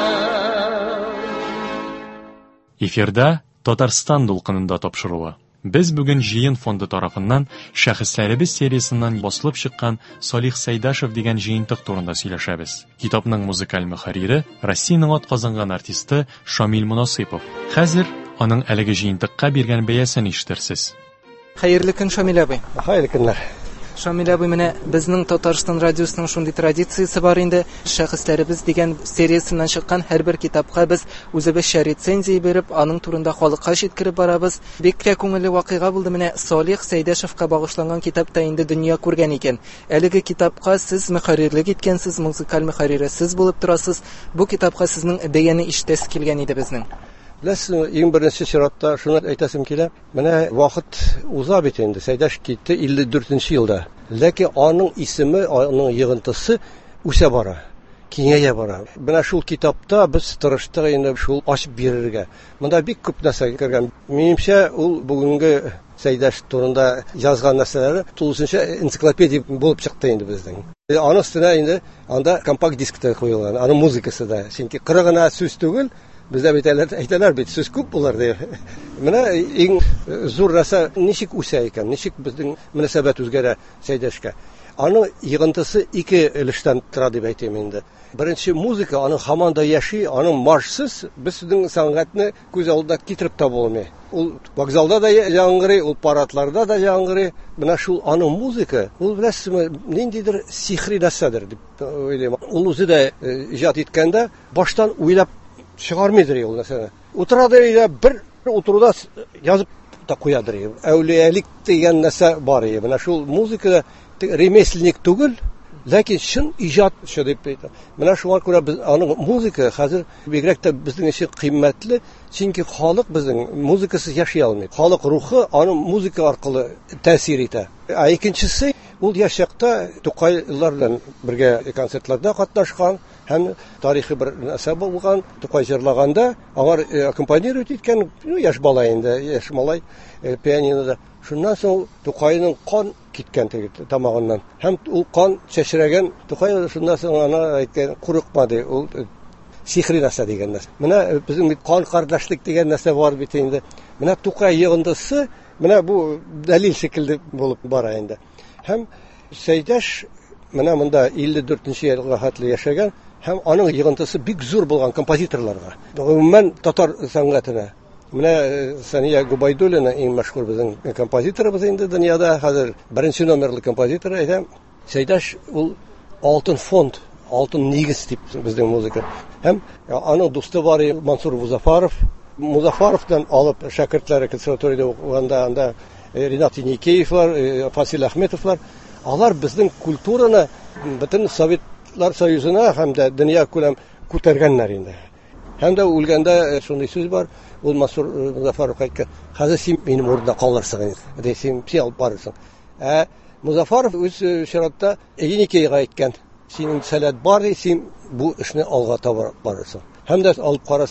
Эфирда Татарстан дулкынында тапшыруы. Без бүген җыен фонды тарафыннан шәхесләребез сериясеннән басылып чыккан Салих Сәйдәшев дигән җыентык турында сөйләшәбез. Китапның музыкаль мөхәррире Россиянең атказанган артисты Шамил Мунасыйпов. Хәзер аның әлеге җыентыкка биргән бәясен ишетерсез. Хәерле көн, Шамил абый. Хәерле көннәр. Шамил абый, менә безнең Татарстан радиосының шундый традициясе бар инде. Шәхесләребез дигән сериясеннән чыккан һәрбер китапка без үзебезчә рецензия биреп, аның турында халыкка җиткереп барабыз. Бик тә күңелле вакыйга булды. Менә Салих Сәйдәшевкә багышланган китапта инде дөнья күргән икән. Әлеге китапка сез мөхәррирлек иткәнсез, музыкаль мөхәррире сез булып торасыз. Бу китапка сезнең бәяне ишетәс килгән иде безнең. Ләсен иң беренче чиратта шуны әйтәсем килә. Менә вакыт уза бит инде. Сәйдәш китте илле дүртенче елда. Ләкин аның исеме, аның йыгынтысы үсә бара. Киңәя бара. Менә шул китапта без тырыштык инде шул ачып бирергә. Монда бик күп нәрсә кергән. Минемчә, ул бүгенге Сәйдәш турында язган нәрсәләре тулысынча энциклопедия булып чыкты инде безнең. Аның өстенә инде анда компакт дисктә куелган. Аның музыкасы да. Чөнки кырык гына сүз түгел, бездә бит әйтәләр бит сүз күп булыр ди. Менә иң зур нәрсә ничек үсә икән, ничек безнең мөнәсәбәт үзгәрә Сәйдәшкә. Аның йыгынтысы ике өлештән тора дип әйтәм инде. Беренче музыка, аның һаман да яши, аның маршсыз безнең сәнгатьне күз алдына китереп таба алмый. Ул вокзалда да яңгырый, ул парадларда да яңгырый. Менә шул аның музыка, ул рәсеме ниндидер сихри нәрсәдер дип уйлыйм. Ул үзе дә иҗат иткәндә баштан уйлап чыгармыйдыр ул нәрсәне. Утырады да бер утыруда язып та куядыр. Әүлиялик дигән нәрсә бар иде. Менә шул музыка ремесленник түгел, ләкин шын иҗатчы дип әйтә. Менә шуңа күрә без аның музыка хәзер бигрәк тә безнең өчен кыйммәтле, чөнки халык безнең музыкасыз яши алмый. Халык рухы аның музыка аркылы тәэсир итә. Ә икенчесе, ул яшьлектә Тукайлар белән бергә концертларда катнашкан, һәм тарихи бер нәрсә булган. Тукай җырлаганда аңар аккомпанирует иткән яшь бала инде, яшь малай пианинода. Шуннан соң Тукайның кан киткән тамагыннан. Һәм ул кан чәчрәгән Тукай шуннан соң ана әйткән, курыкмады, ул сихри нәрсә дигән нәрсә. Менә безнең бит кан кардәшлек дигән нәрсә бар бит инде. Менә Тукай йыгындысы, менә бу дәлил шикелле булып бара инде. Һәм Сәйдәш менә монда илле дүртенче елга хәтле яшәгән, һәм аның йыгынтысы бик зур булган композиторларга. Гомумән татар сәнгатенә. Менә Сания Губайдуллина иң мәшһүр безнең композиторыбыз инде дөньяда, хәзер беренче номерлы композитор әйтәм. Сәйдәш ул алтын фонд, алтын нигез дип безнең музыка. Һәм аның дусты бар Мансур Музафаров. Музафаровтан алып шәкертләре консерваториядә укыганда анда Ринат Никеевлар, Фасил Әхметовлар, алар безнең культураны бөтен Советлар Союзына һәм дә дөнья күләм күтәргәннәр инде. Һәм дә үлгәндә шундый сүз бар, ул Мансур Музафаров әйткән, хәзер син минем урында калырсың, ди, син сел барырсың. Ә Музафаров үз шаратта Никеевга әйткән, синең сәләт бар, син бу эшне алга таба барырсың. Һәм дә алып карасак,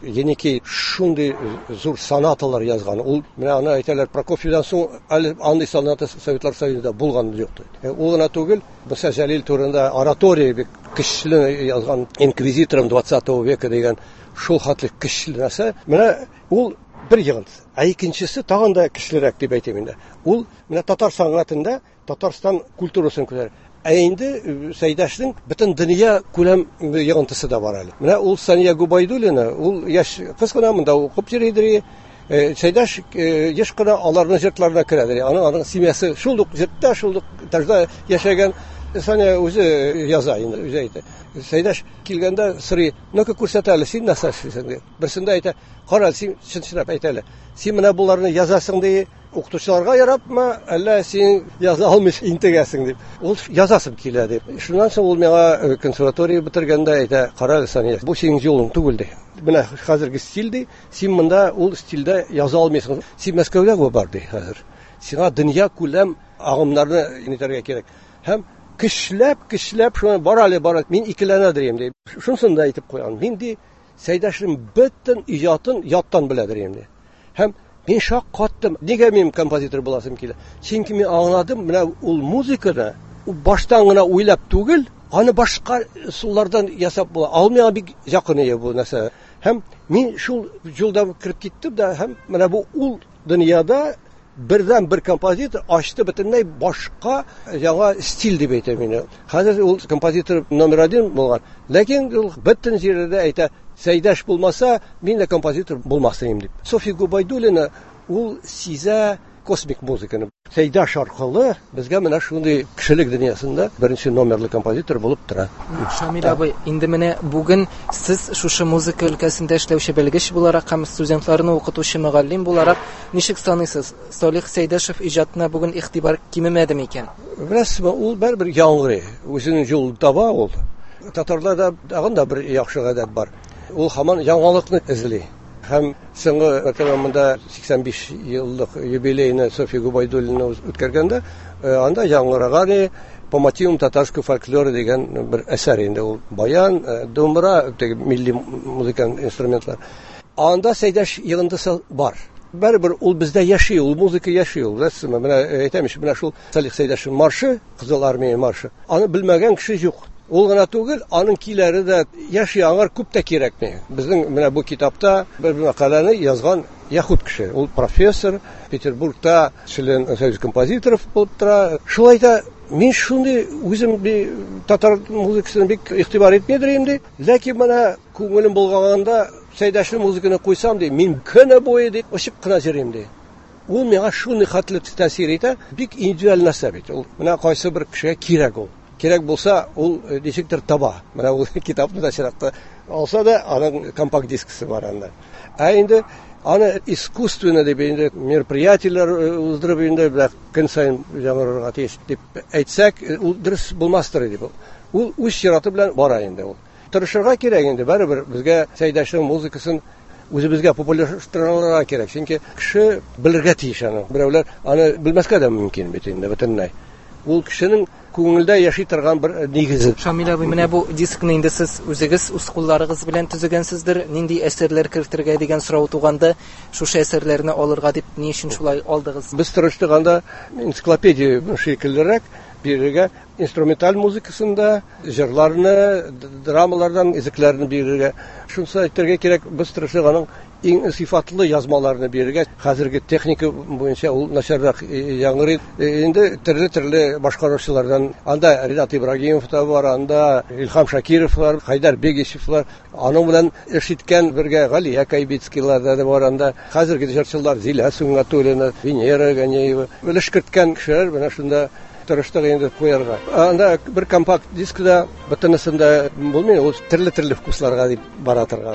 енеки шундый зур санаталар язган. Ул менә аны әйтәләр, Прокофьевдан соң әле андый санаты Советлар Союзында булган юк. Ул гына түгел, Муса Җәлил турында оратория бик көчле язган, инквизитором двадцатого века дигән шул хәтле көчле нәрсә. Менә ул бер йогынтысы. Ә икенчесе тагын да көчлерәк дип әйтәм инде. Ул менә татар сәнгатендә Татарстан культурасын күтәрә. Ә инде Сәйдәшнең бөтен дөнья күләм йогынтысы да бар әле. Менә ул Сания Губайдуллина, ул яшь кыз гына монда укып йөридер. Сәйдәш яшь кына аларның җыртларына керәдер. Аның аның семьясы шул ук җыртта, шул ук тажда яшәгән. Сания үзе яза инде, үзе әйтә. Сәйдәш килгәндә сорый, "Ну-ка күрсәт әле, син нәрсә эшлисең?" дип. Берсендә әйтә, "Кара, син чынчырап әйт әле. Син менә буларны язасың ди, укытучыларга ярапмы, әллә син яза алмыйсың интегәсең" дип. Ул язасым килә дип. Шуннан соң ул миңа консерватория битергәндә әйтә, "Кара, Сания, бу синең юлың түгел ди. Менә хәзерге стиль ди, син монда ул стильдә яза алмыйсың. Син Мәскәүгә бар ди хәзер. Сиңа дөнья күләм агымнарны нитәргә кирәк. Һәм көчләп, көчләп шуны бар әле бар. Мин икеләнә дирем ди. Шунысын да әйтеп куйган. Мин ди Сәйдәшнең бөтен иҗатын яттан белә дирем ди. Һәм мин шак каттым. Нигә мин композитор буласым килә? Чөнки мин аңладым, менә ул музыканы ул баштан гына уйлап түгел, аны башка сулардан ясап була. Ал миңа бик якын ие бу нәрсә. Һәм мин шул юлда кирип киттем да, һәм менә бу ул дөньяда бердән бер композитор ачты бөтенләй башка яңа стиль дип әйтә мине. Хәзер ул композитор номер один булган. Ләкин ул бөтен җирдә әйтә, Сәйдәш булмаса, мин дә композитор булмасын дип. София Губайдуллина ул сизә космик музыканы. Сәйдәш аркылы безгә менә шундый кешелек дөньясында беренче номерлы композитор булып тора. Шамил абый, инде менә бүген сез шушы музыка өлкәсендә эшләүче белгеч буларак һәм студентларны укытучы мөгаллим буларак ничек саныйсыз? Салих Сәйдәшев иҗатына бүген игътибар кимемәдеме икән? Расмы ул бер-бер яңгырый, үзенең юлын таба ул. Татарларда тагын да бер яхшы гадәт бар. Ул һаман яңалыкны эзли. Һәм соңгы тәмамында сиксән биш еллык юбилейны София Губайдуллина үткәргәндә, анда яңгыраган по мотивам татарского фольклора дигән бер әсәр инде ул. Баян, думбра, милли музыка инструментлар. Анда Сәйдәш йогынтысы бар. Бәрбер ул бездә яши, ул музыка яши ул. Расмы менә әйтәмеш, менә шул Салих Сәйдәшнең маршы, Кызыл армия маршы. Аны белмәгән кеше юк. Ул гына түгел, аның киләре дә яши, аңар күп тә кирәкми. Безнең менә бу китапта бер мәкаләне язган яһуд кеше. Ул профессор, Петербургта член Союз композиторов булып тора. Шулай да мин шундый үзем би татар музыкасын бик игътибар итмәдем ди. Ләкин менә күңелем булганда Сәйдәшнең музыканы куйсам ди, мин көне буе ди очып кына җырыйм ди. Ул миңа шундый хәтле тәэсир итә, бик индивидуаль нәрсә бит. Ул менә кайсы бер кешегә кирәк ул. Кирәк булса, ул ничектер таба. Менә ул китапны да чиратта алса да, аның компакт дискысы бар анда. Ә инде аны искусственно дип инде мероприятиеләр уздырып инде көн сайын яңгырарга тиеш дип әйтсәк, ул дөрес булмастыр дип. Ул үз чираты белән бара инде ул. Тырышырга кирәк инде, бәрабер безгә Сәйдәшнең музыкасын үзебезгә популярлаштырырга кирәк. Чөнки кеше белергә тиеш аны. Берәүләр аны белмәскә дә мөмкин бит инде бөтенләй. Ул кешенең күңелдә яши торган бер нигезе. Шамил абый, менә бу дискны инде сез үзегез үз кулларыгыз белән төзегәнсездер. Нинди әсәрләр кертергә дигән сорау туганда, шушы әсәрләрне алырга дип ни өчен шулай алдыгыз? Без тырыштык анда энциклопедия шикеллерәк бирергә, инструменталь музыкасында җырларны, драмалардан изекләрне бирергә. Шунысы әйтергә кирәк, без тырыштык аның иң сыйфатлы язмаларны бирергә. Хәзерге техника буенча ул начаррак яңгырый. Инде төрле-төрле башкаручылардан анда Ринат Ибрагимов та бар, анда Илхам Шакиров бар, Хайдар Бегишевлар, аның белән эш иткән бергә Галия Кайбицкилар да бар анда. Хәзерге җырчылар Зилә Сунгатуллина, Венера Ганеева, белеш керткән кешеләр менә шунда тырыштык инде куярга. Анда бер компакт дискда бөтенесендә булмый, ул төрле-төрле вкусларга дип бара торган.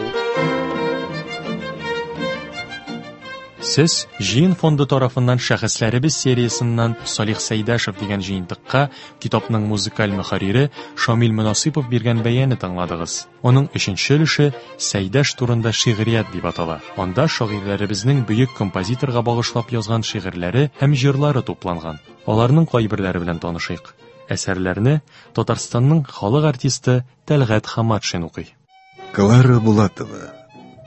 Сез Җыен фонды тарафыннан шәхесләребез сериясыннан Салих Сәйдәшев дигән җыентыкка китапның музыкаль мөхәррире Шамил Мөнасыйпов биргән бәяне тыңладыгыз. Аның өченче өлеше Сәйдәш турында шигърият дип атала. Анда шагыйрьләребезнең бөек композиторга багышлап язган шигырьләре һәм җырлары тупланган. Аларның кайберләре белән танышыйк. Әсәрләрне Татарстанның халык артисты Тәлгать Хаматшин укый. Клара Булатова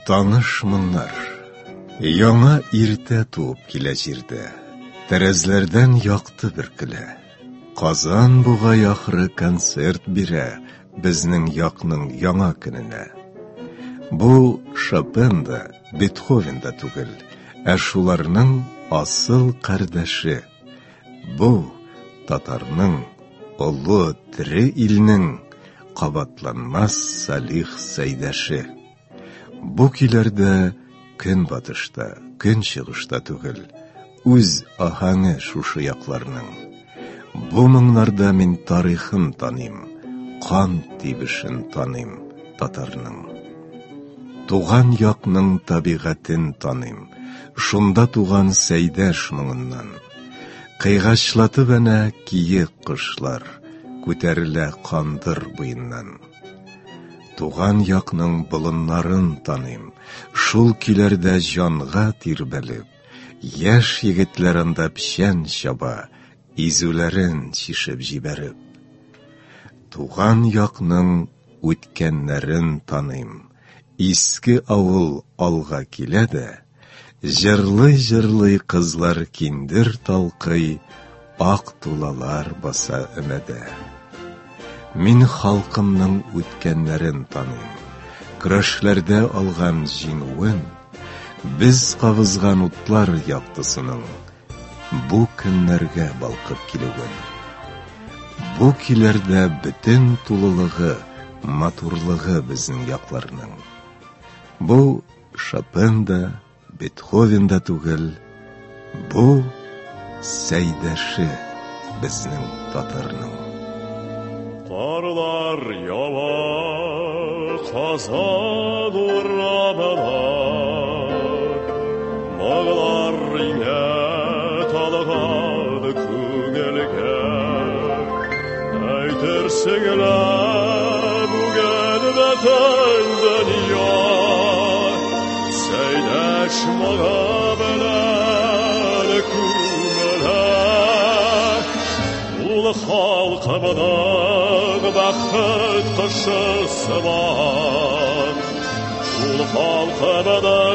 Таныш моңнар. Яңа иртә туып килә җирдә. Тәрәзләрдән якты бер көлә. Казан бугай ахры концерт бирә безнең якның яңа көненә. Бу Шопен да, Бетховен да түгел, ә шуларның асыл кардәше. Бу татарның, олы тире илнең кабатланмас салих сәйдәше. Бу көйләрдә көн батышта, көн чыгышта түгел, үз аһаңы шушы якларның. Бу моңнарда мин тарихын таныйм, кан тибешен таныйм татарның. Туган якның табигатен таныйм, шунда туган сәйдәш моңыннан. Кыйгачлатып әнә киек кышлар, күтәрелә кандыр буеннан. Туган якның болыннарын таныйм, шул көйләрдә җанга тирбәлеп, яшь егетләр анда печән чаба, изүләрен чишеп җибәреп. Туган якның үткәннәрен таныйм, иске авыл алга килә дә, җырлый-җырлый кызлар киндер талкый, ак тулалар баса өмәдә. Мин халкымның үткәннәрен таныйм, көрәшләрдә алган җиңүен, без кабызган утлар яктысының бу көннәргә балкып килүен. Бу көйләрдә бөтен тулылыгы, матурлыгы безнең якларның. Бу Шопен да, Бетховен да түгел, бу сәйдәше безнең татарның. Карлар ява, Казан урабалар, моңлар иңә талган күңелгә. Әйтерсеңлә бүген бөтен дөнья сәйдәш моңа белән күмелә. Ул халкымның бәхет кышысы бар, ул халкымның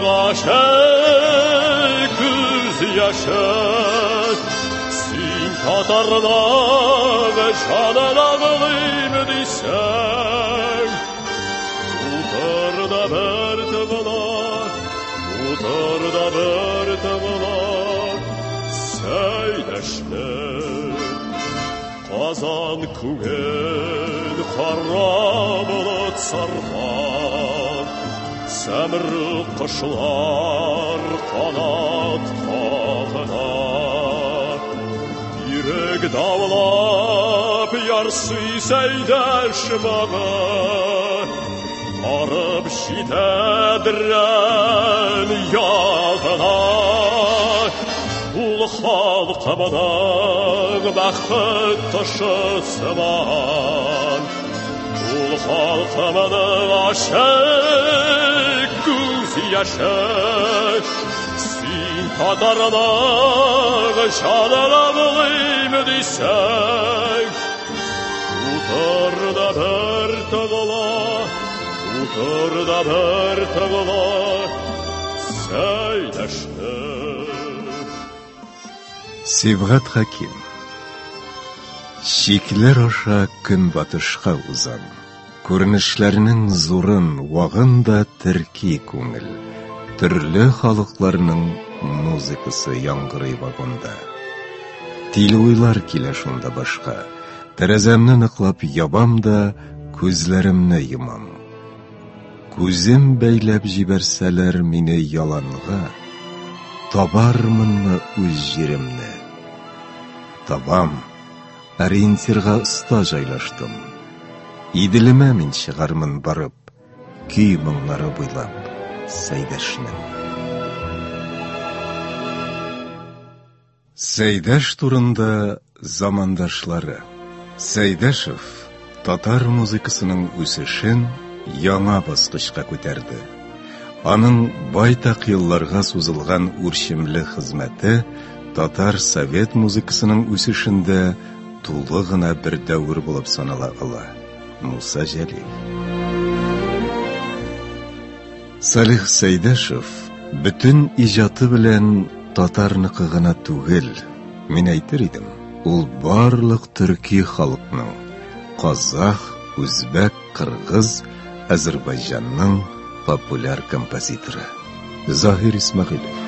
ашык күз яшы. Син татарның җанын аглыйм дисәң, утыр да бер тыңла, утыр да бер тыңла сәйдәшне. Казан күген кара болыт сарган, сәмрүк кошлар канат кагына. Йөрәк давлап ярсый сәйдәш бага, арып җитәдерән ягына. Ул халкымның бәхет кышысы бар, ул халкымның ашык күз яшы. Син татарның җанын аглыйм дисәң, утыр да бер тыңла, утыр да бер тыңла сәйдәшне. Сибгат Хаким. Шикләр аша көн батышка узам, күренешләрнең зурын вагын да терки күңел. Төрле халыкларның музыкасы яңгырый вагонда. Тил уйлар килә шунда башка, тәрәзәмне ныклап ябам да күзләремне йомам. Күзем бәйләп җибәрсәләр мине яланга, табармынмы үз җиремне? Табам, ориентирга оста җайлаштым. Иделемә мин чыгармын барып, көй моңнары буйлап сәйдәшнең. Сәйдәш турында замандашлары. Сәйдәшев татар музыкасының үсешен яңа баскычка күтәрде. Аның байтак елларга сузылган үрчемле хезмәте татар совет музыкасының үсешендә тулы гына бер дәвр булып санала ала. Муса Җәлил. Салих Сәйдәшев бүтін иҗаты белән татарныкы гына түгел, мин әйтер идем, ул барлык төрки халыкның, казах, үзбәк, кыргыз, Азербайҗанның популяр композиторы. Заһир Исмәгыйлев.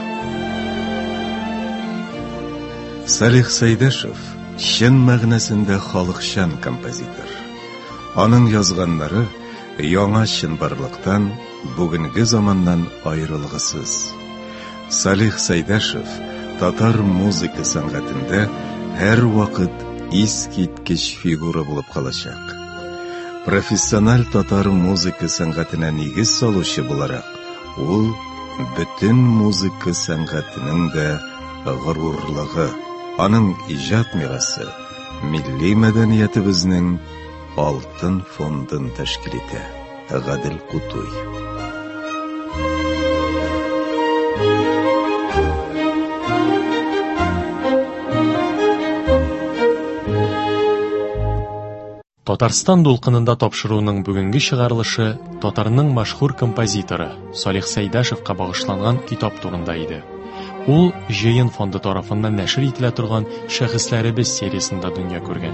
Салих Сәйдәшев чын мәгънәсендә халыкчан композитор. Аның язганнары яңа чынбарлыктан, бүгенге заманнан аерылгысыз. Салих Сәйдәшев татар музыка сәнгатендә һәр вакыт искиткеч фигура булып калачак. Профессиональ татар музыка сәнгатенә нигез салучы буларак, ул бүтән музыка сәнгатенең дә горурлыгы, аның иҗат мирасы милли мәдәниятебезнең алтын фондын тәшкил итә. Гадел Кутуй. Татарстан дулкынында тапшыруның бүгенге чыгарылышы татарның мәшһүр композиторы Салих Сәйдәшевкә багышланган китап турында иде. Ул җыен фонды тарафыннан нәшер ителә торган шәхесләребез сериясендә дөнья күргән.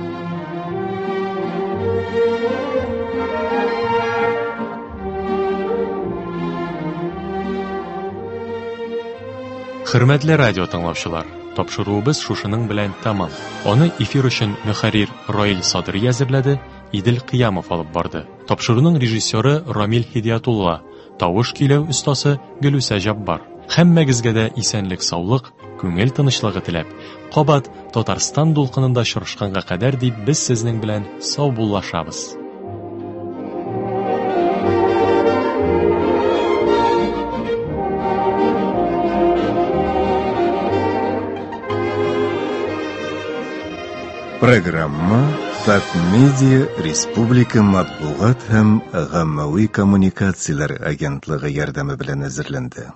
Хөрмәтле радио тыңлаучылар, тапшыруыбыз шушының белән тәмам. Аны эфир өчен мөхәррир Раил Садри әзерләде, Идел Кыямов алып барды. Тапшыруның режиссеры Рамил Хидиятулла, тавыш көйләү остасы Гөлүсә Җаббар. Һәммәгезгә дә исәнлек, саулык, күңел тынычлыгы теләп, кабат Татарстан дулкынында чырышканга кадәр дип без сезнең белән саубуллашабыз. Программа Татмедиа Республика матбугат һәм гаммәви коммуникацияләр агентлыгы ярдәме белән әзерләнде.